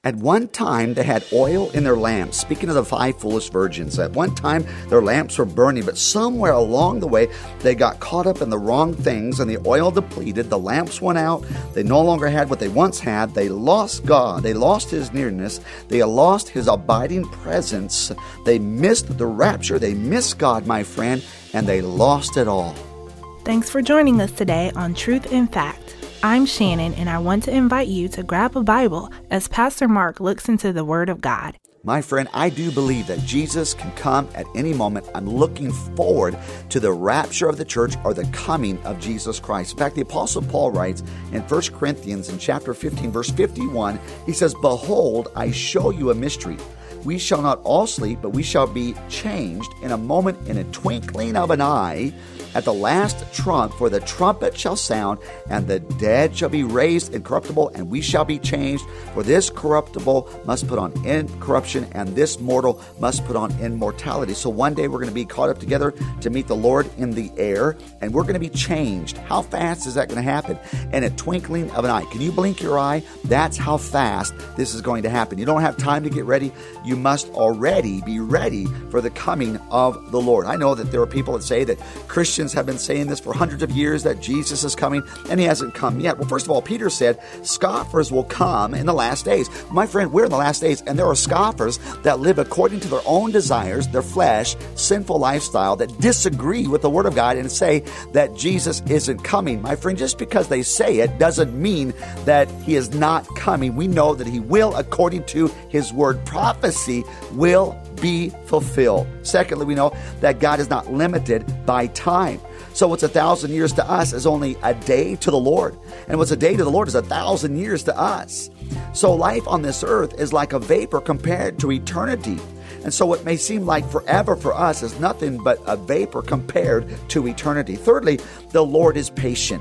At one time, they had oil in their lamps. Speaking of the 5 foolish virgins, at one time, their lamps were burning, but somewhere along the way, they got caught up in the wrong things, and the oil depleted. The lamps went out. They no longer had what they once had. They lost God. They lost His nearness. They lost His abiding presence. They missed the rapture. They missed God, my friend, and they lost it all. Thanks for joining us today on Truth in Fact. I'm Shannon, and I want to invite you to grab a Bible as Pastor Mark looks into the Word of God. My friend, I do believe that Jesus can come at any moment. I'm looking forward to the rapture of the church or the coming of Jesus Christ. In fact, the Apostle Paul writes in 1 Corinthians in chapter 15, verse 51, he says, "Behold, I show you a mystery. We shall not all sleep, but we shall be changed in a moment, in a twinkling of an eye, at the last trump, for the trumpet shall sound, and the dead shall be raised incorruptible, and we shall be changed. For this corruptible must put on incorruption, and this mortal must put on immortality." So one day we're going to be caught up together to meet the Lord in the air, and we're going to be changed. How fast is that going to happen? In a twinkling of an eye. Can you blink your eye? That's how fast this is going to happen. You don't have time to get ready. You must already be ready for the coming of the Lord. I know that there are people that say that Christians have been saying this for hundreds of years, that Jesus is coming, and He hasn't come yet. Well, first of all, Peter said scoffers will come in the last days. My friend, we're in the last days, and there are scoffers that live according to their own desires, their flesh, sinful lifestyle, that disagree with the Word of God and say that Jesus isn't coming. My friend, just because they say it doesn't mean that He is not coming. We know that He will, according to His Word. Prophecy will be fulfilled. Secondly, we know that God is not limited by time. So what's 1,000 years to us is only a day to the Lord. And what's a day to the Lord is 1,000 years to us. So life on this earth is like a vapor compared to eternity. And so what may seem like forever for us is nothing but a vapor compared to eternity. Thirdly, the Lord is patient.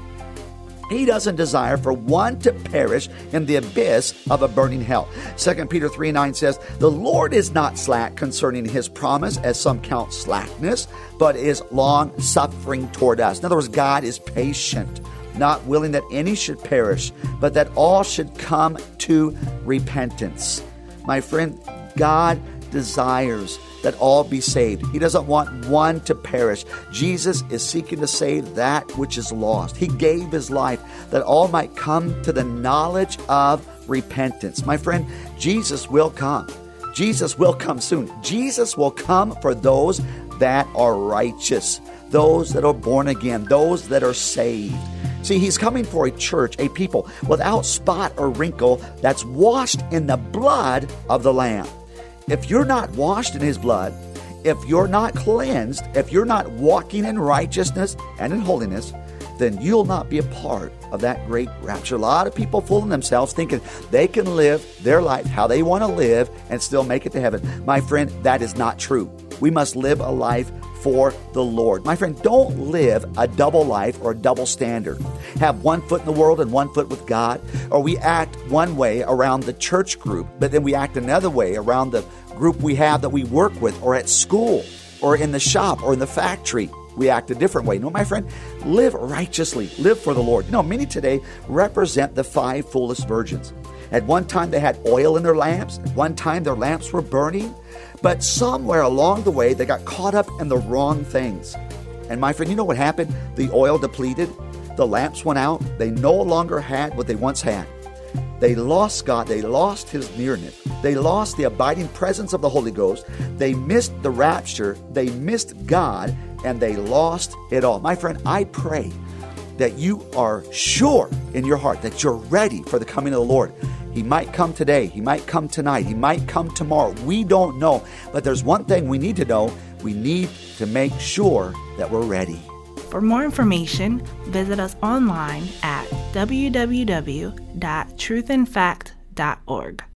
He doesn't desire for one to perish in the abyss of a burning hell. 2 Peter 3:9 says, "The Lord is not slack concerning His promise, as some count slackness, but is long-suffering toward us." In other words, God is patient, not willing that any should perish, but that all should come to repentance. My friend, God desires that all be saved. He doesn't want one to perish. Jesus is seeking to save that which is lost. He gave His life that all might come to the knowledge of repentance. My friend, Jesus will come. Jesus will come soon. Jesus will come for those that are righteous, those that are born again, those that are saved. See, He's coming for a church, a people without spot or wrinkle, that's washed in the blood of the Lamb. If you're not washed in His blood, if you're not cleansed, if you're not walking in righteousness and in holiness, then you'll not be a part of that great rapture. A lot of people fooling themselves thinking they can live their life how they want to live and still make it to heaven. My friend, that is not true. We must live a life for the Lord. My friend, don't live a double life or a double standard. Have one foot in the world and one foot with God, or we act one way around the church group, but then we act another way around the group we have that we work with, or at school, or in the shop, or in the factory. We act a different way. No, my friend, live righteously. Live for the Lord. You know, many today represent the 5 foolish virgins. At one time, they had oil in their lamps. At one time, their lamps were burning. But somewhere along the way, they got caught up in the wrong things. And my friend, you know what happened? The oil depleted. The lamps went out. They no longer had what they once had. They lost God. They lost His nearness. They lost the abiding presence of the Holy Ghost. They missed the rapture. They missed God, and they lost it all. My friend, I pray that you are sure in your heart that you're ready for the coming of the Lord. He might come today. He might come tonight. He might come tomorrow. We don't know. But there's one thing we need to know. We need to make sure that we're ready. For more information, visit us online at www.truthinfact.org.